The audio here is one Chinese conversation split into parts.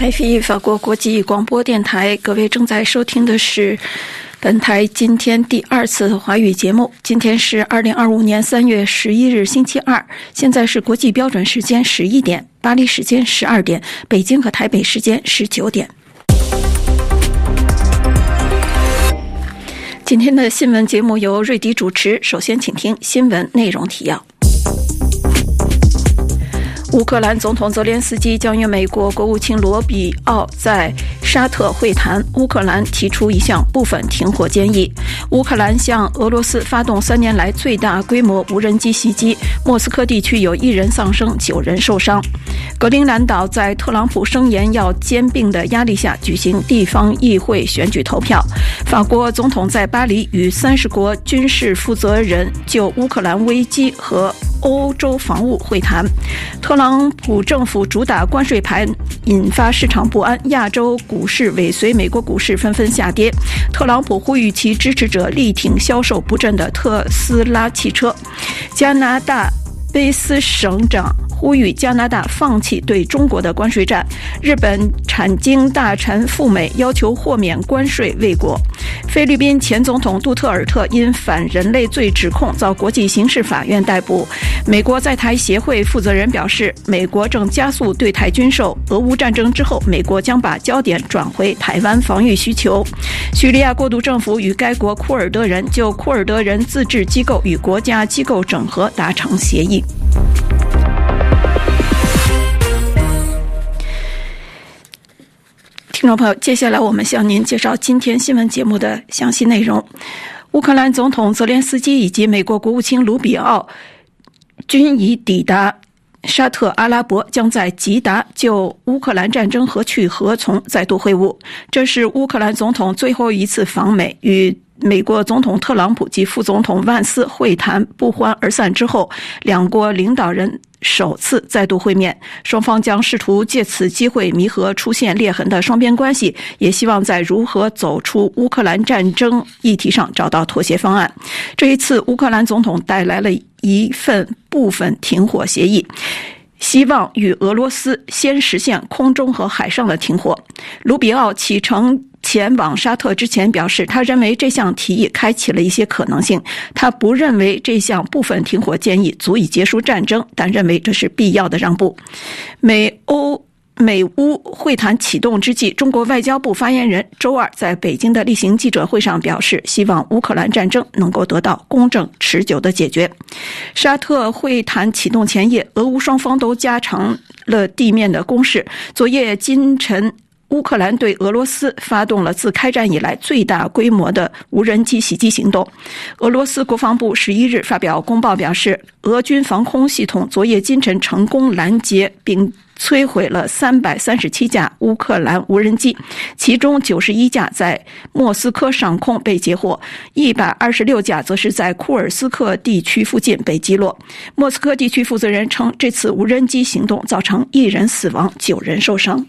RFI 法国国际广播电台，各位正在收听的是本台今天第2次华语节目。今天是2025年3月11日星期二，现在是国际标准时间11点，巴黎时间12点，北京和台北时间19点。今天的新闻节目由瑞迪主持，首先请听新闻内容提要。乌克兰总统泽连斯基将与美国国务卿罗比奥在沙特会谈，乌克兰提出一项部分停火建议。乌克兰向俄罗斯发动3年来最大规模无人机袭击，莫斯科地区有1人丧生，9人受伤。格陵兰岛在特朗普声言要兼并的压力下举行地方议会选举投票。法国总统在巴黎与30国军事负责人就乌克兰危机和欧洲防务会谈。特朗普政府主打关税牌引发市场不安，亚洲股市尾随美国股市纷纷下跌。特朗普呼吁其支持者力挺销售不振的特斯拉汽车。加拿大卑斯省长呼吁加拿大放弃对中国的关税战。日本产经大臣赴美要求豁免关税未果。菲律宾前总统杜特尔特因反人类罪指控遭国际刑事法院逮捕。美国在台协会负责人表示，美国正加速对台军售，俄乌战争之后，美国将把焦点转回台湾防御需求。叙利亚过渡政府与该国库尔德人就库尔德人自治机构与国家机构整合达成协议。听众朋友，接下来我们向您介绍今天新闻节目的详细内容。乌克兰总统泽连斯基以及美国国务卿卢比奥均已抵达沙特阿拉伯，将在吉达就乌克兰战争何去何从再度会晤。这是乌克兰总统最后一次访美，与美国总统特朗普及副总统万斯会谈不欢而散之后，两国领导人首次再度会面，双方将试图借此机会弥合出现裂痕的双边关系，也希望在如何走出乌克兰战争议题上找到妥协方案。这一次，乌克兰总统带来了一份部分停火协议，希望与俄罗斯先实现空中和海上的停火。卢比奥启程前往沙特之前表示，他认为这项提议开启了一些可能性。他不认为这项部分停火建议足以结束战争，但认为这是必要的让步。美乌会谈启动之际，中国外交部发言人周二在北京的例行记者会上表示，希望乌克兰战争能够得到公正持久的解决。沙特会谈启动前夜，俄乌双方都加强了地面的攻势。昨夜今晨，乌克兰对俄罗斯发动了自开战以来最大规模的无人机袭击行动。俄罗斯国防部11日发表公报表示，俄军防空系统昨夜今晨成功拦截并摧毁了337架乌克兰无人机，其中91架在莫斯科上空被截获，126架则是在库尔斯克地区附近被击落。莫斯科地区负责人称，这次无人机行动造成1人死亡，9人受伤。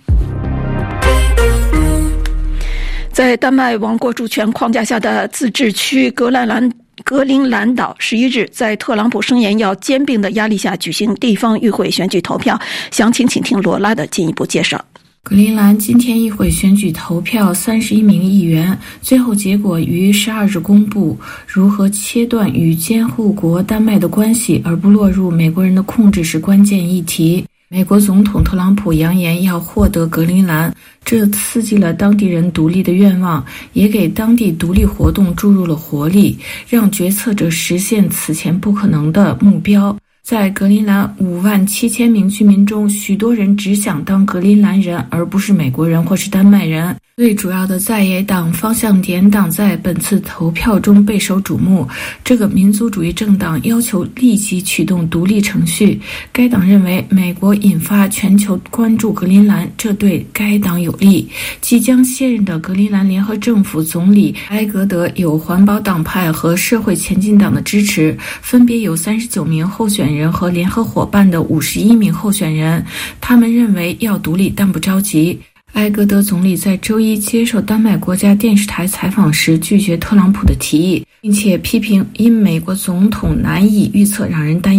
在丹麦王国主权框架下的自治区格陵兰岛11日在特朗普声言要兼并的压力下举行地方议会选举投票，详情请听罗拉的进一步介绍。 格陵兰今天议会选举投票31名议员，最后结果于12日公布。如何切断与监护国丹麦的关系而不落入美国人的控制是关键议题。美国总统特朗普扬言要获得格陵兰，这刺激了当地人独立的愿望，也给当地独立活动注入了活力，让决策者实现此前不可能的目标。在格陵兰57000名居民中，许多人只想当格陵兰人，而不是美国人或是丹麦人。最主要的在野党方向点党在本次投票中备受瞩目。这个民族主义政党要求立即启动独立程序。该党认为美国引发全球关注格陵兰，这对该党有利。即将卸任的格陵兰联合政府总理埃格德有环保党派和社会前进党的支持，分别有39名候选人和联合伙伴的51名候选人。他们认为要独立，但不着急。埃格德总理在周一接受丹麦国家电视台采访时拒绝特朗普的提议，并且批评因美国总统难以预测让人担忧。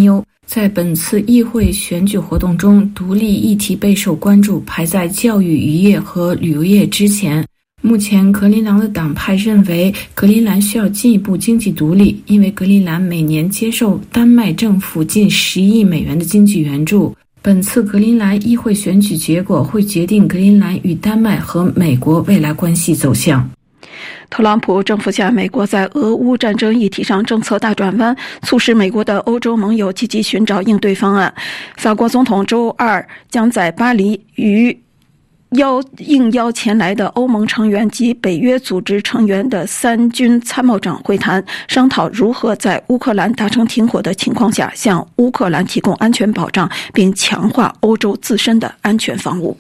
在本次议会选举活动中，独立议题备受关注，排在教育、渔业和旅游业之前。目前格陵兰的党派认为格陵兰需要进一步经济独立，因为格陵兰每年接受丹麦政府近10亿美元的经济援助。本次格陵兰议会选举结果会决定格陵兰与丹麦和美国未来关系走向。 特朗普政府下，美国在俄乌战争议题上政策大转弯，促使美国的欧洲盟友积极寻找应对方案。法国总统周二将在巴黎与应邀前来的欧盟成员及北约组织成员的3军参谋长会谈，商讨如何在乌克兰达成停火的情况下向乌克兰提供安全保障，并强化欧洲自身的安全防务。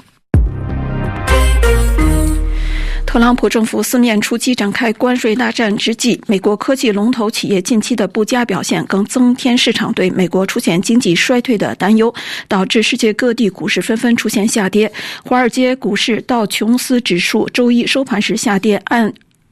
特朗普政府4面出击展开关税大战之际，美国科技龙头企业近期的不佳表现更增添市场对美国出现经济衰退的担忧，导致世界各地股市纷纷出现下跌。华尔街股市道琼斯指数周一收盘时下跌按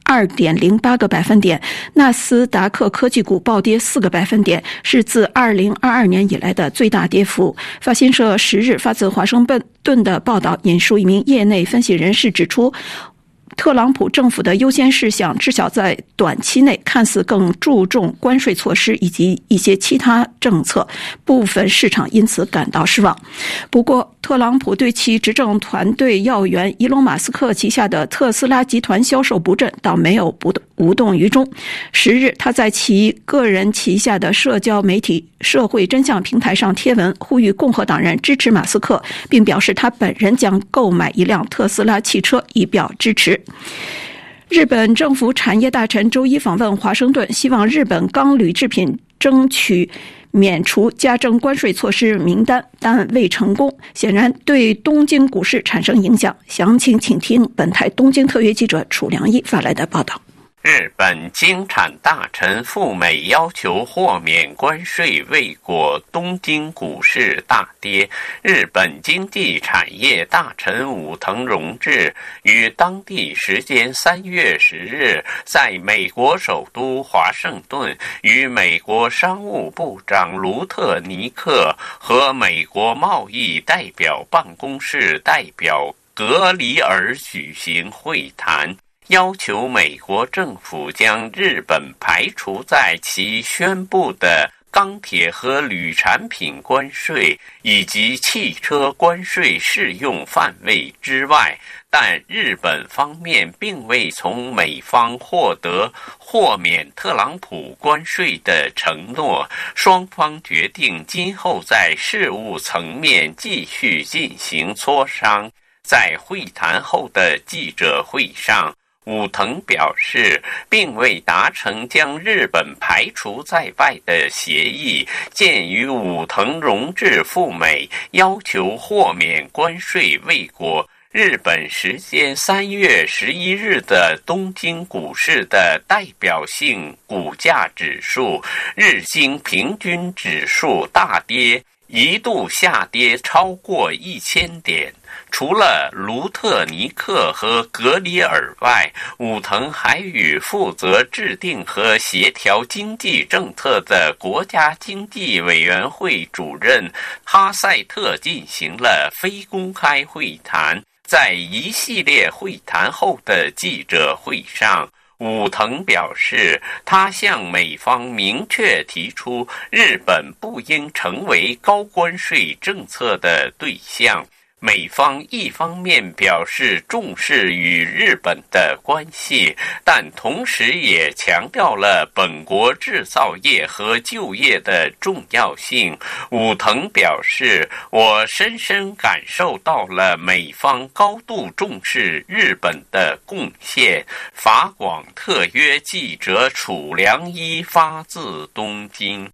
2.08个百分点，纳斯达克科技股暴跌4个百分点，是自2022年以来的最大跌幅。法新社10日发自华盛顿的报道引述一名业内分析人士指出，特朗普政府的优先事项至少在短期内看似更注重关税措施以及一些其他政策，部分市场因此感到失望。不过，特朗普对其执政团队要员伊隆马斯克旗下的特斯拉集团销售不振倒没有无动于衷。10日，他在其个人旗下的社交媒体社会真相平台上贴文，呼吁共和党人支持马斯克，并表示他本人将购买一辆特斯拉汽车以表支持。日本政府产业大臣周一访问华盛顿，希望日本钢铝制品争取免除加征关税措施名单，但未成功，显然对东京股市产生影响。详情请听本台东京特约记者楚良一发来的报道。 日本经产大臣赴美要求豁免关税未果，东京股市大跌。日本经济产业大臣武藤荣治于当地时间3月10日在美国首都华盛顿与美国商务部长卢特尼克和美国贸易代表办公室代表格里尔举行会谈，要求美国政府将日本排除在其宣布的钢铁和铝产品关税以及汽车关税适用范围之外，但日本方面并未从美方获得豁免特朗普关税的承诺。双方决定今后在事务层面继续进行磋商。在会谈后的记者会上，武藤表示，并未达成将日本排除在外的协议。鉴于武藤荣治赴美要求豁免关税未果，日本时间3月11日的东京股市的代表性股价指数日经平均指数大跌，一度下跌超过1000点。除了卢特尼克和格里尔外，武藤还与负责制定和协调经济政策的国家经济委员会主任哈塞特进行了非公开会谈。在一系列会谈后的记者会上，武藤表示，他向美方明确提出，日本不应成为高关税政策的对象。美方一方面表示重视与日本的关系，但同时也强调了本国制造业和就业的重要性。武藤表示，我深深感受到了美方高度重视日本的贡献。法广特约记者楚良一发自东京。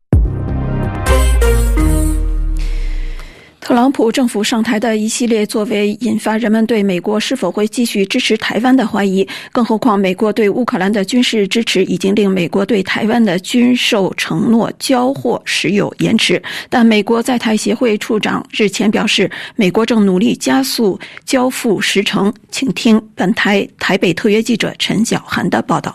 特朗普政府上台的一系列作为引发人们对美国是否会继续支持台湾的怀疑，更何况美国对乌克兰的军事支持已经令美国对台湾的军售承诺交货时有延迟。但美国在台协会处长日前表示，美国正努力加速交付时程。请听本台台北特约记者陈晓涵的报道。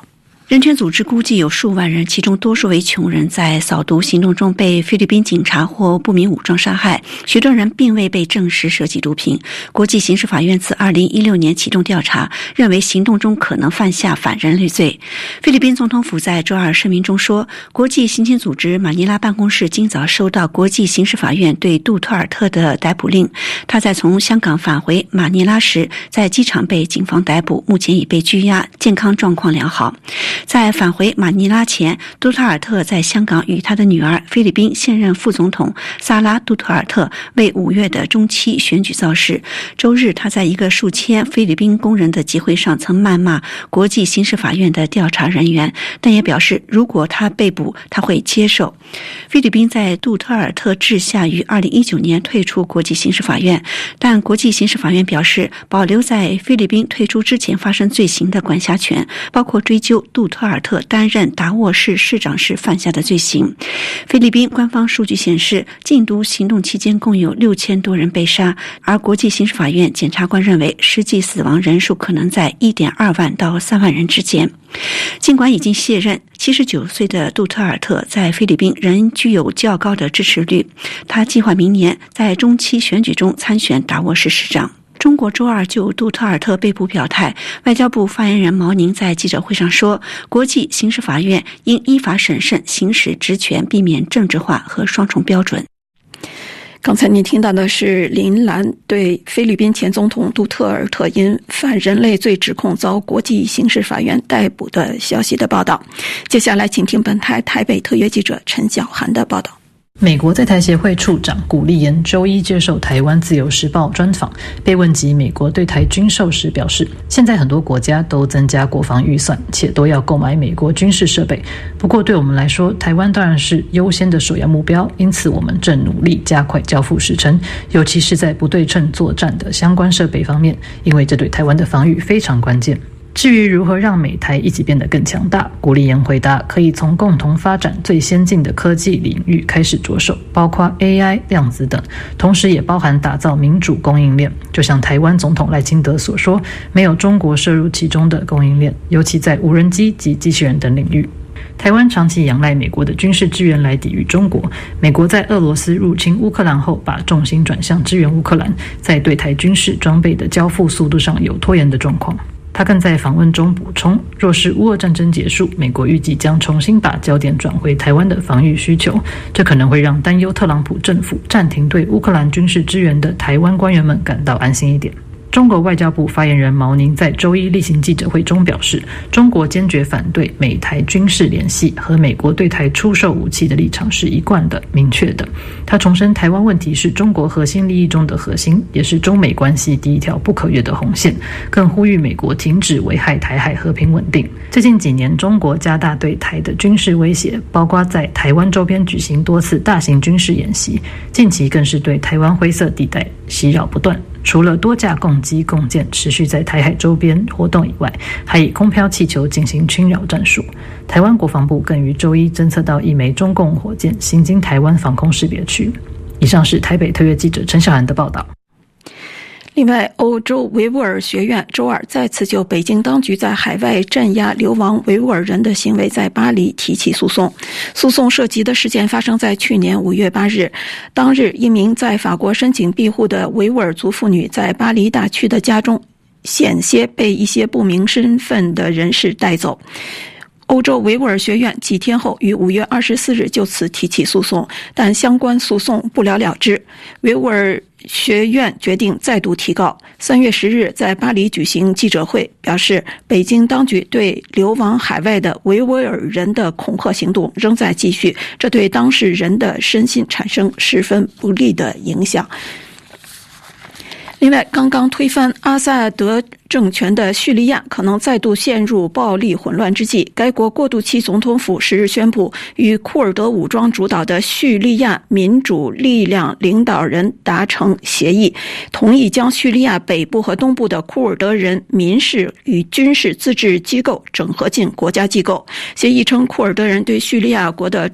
人权组织估计有数万人，其中多数为穷人，在扫毒行动中被菲律宾警察或不明武装杀害。许多人并未被证实涉及毒品。国际刑事法院自2016年启动调查，认为行动中可能犯下反人类罪。菲律宾总统府在周二声明中说，国际刑警组织马尼拉办公室今早收到国际刑事法院对杜特尔特的逮捕令。他在从香港返回马尼拉时，在机场被警方逮捕，目前已被拘押，健康状况良好。在返回马尼拉前，杜特尔特在香港与他的女儿菲律宾现任副总统萨拉·杜特尔特为5月的中期选举造势。周日，他在一个数千菲律宾工人的集会上曾谩骂国际刑事法院的调查人员，但也表示如果他被捕，他会接受。菲律宾在杜特尔特治下于2019年退出国际刑事法院，但国际刑事法院表示保留在菲律宾退出之前发生罪行的管辖权，包括追究杜特尔特担任达沃市市长时犯下的罪行。菲律宾官方数据显示，禁毒行动期间共有6000多人被杀，而国际刑事法院检察官认为实际死亡人数可能在1.2万到3万人之间。尽管已经卸任，79岁的杜特尔特在菲律宾仍具有较高的支持率。他计划明年在中期选举中参选达沃市市长。中国周二就杜特尔特被捕表态，外交部发言人毛宁在记者会上说，国际刑事法院应依法审慎行使职权，避免政治化和双重标准。 刚才您听到的是林兰对菲律宾前总统杜特尔特因反人类罪指控遭国际刑事法院逮捕的消息的报道。接下来请听本台台北特约记者陈小涵的报道。 美国在台协会处长古立言周一接受台湾自由时报专访，被问及美国对台军售时表示，现在很多国家都增加国防预算，且都要购买美国军事设备。不过对我们来说，台湾当然是优先的首要目标，因此我们正努力加快交付时程，尤其是在不对称作战的相关设备方面，因为这对台湾的防御非常关键。至于如何让美台一起变得更强大，古立言回答，可以从共同发展最先进的科技领域开始着手，包括 AI、量子等，同时也包含打造民主供应链。就像台湾总统赖清德所说，没有中国涉入其中的供应链，尤其在无人机及机器人等领域。台湾长期仰赖美国的军事支援来抵御中国。美国在俄罗斯入侵乌克兰后，把重心转向支援乌克兰，在对台军事装备的交付速度上有拖延的状况。他更在访问中补充，若是乌俄战争结束，美国预计将重新把焦点转回台湾的防御需求，这可能会让担忧特朗普政府暂停对乌克兰军事支援的台湾官员们感到安心一点。中国外交部发言人毛宁在周一例行记者会中表示，中国坚决反对美台军事联系和美国对台出售武器的立场是一贯的、明确的。他重申，台湾问题是中国核心利益中的核心，也是中美关系第一条不可越的红线，更呼吁美国停止危害台海和平稳定。最近几年，中国加大对台的军事威胁，包括在台湾周边举行多次大型军事演习，近期更是对台湾灰色地带袭扰不断。除了多架共机共舰持续在台海周边活动以外，还以空飘气球进行侵扰战术。台湾国防部更于周一侦测到一枚中共火箭行经台湾防空识别区。以上是台北特约记者陈小涵的报道。 另外，欧洲维吾尔学院周二再次就北京当局在海外镇压流亡维吾尔人的行为在巴黎提起诉讼。诉讼涉及的事件发生在去年5月8日，当日一名在法国申请庇护的维吾尔族妇女在巴黎大区的家中险些被一些不明身份的人士带走。欧洲维吾尔学院几天后于5月24日就此提起诉讼，但相关诉讼不了了之。维吾尔学院决定再度提告。3月10日在巴黎举行记者会，表示北京当局对流亡海外的维吾尔人的恐吓行动仍在继续，这对当事人的身心产生十分不利的影响。另外，刚刚推翻阿萨德政权的叙利亚可能再度陷入暴力混乱之际，该国过渡期总统府10日宣布，与库尔德武装主导的叙利亚民主力量领导人达成协议，同意将叙利亚北部和东部的库尔德人民事与军事自治机构整合进国家机构。协议称，库尔德人对叙利亚国的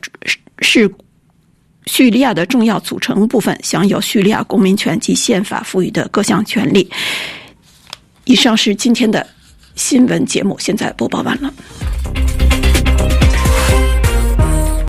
叙利亚的重要组成部分，享有叙利亚公民权及宪法赋予的各项权利。以上是今天的新闻节目现在播报完了。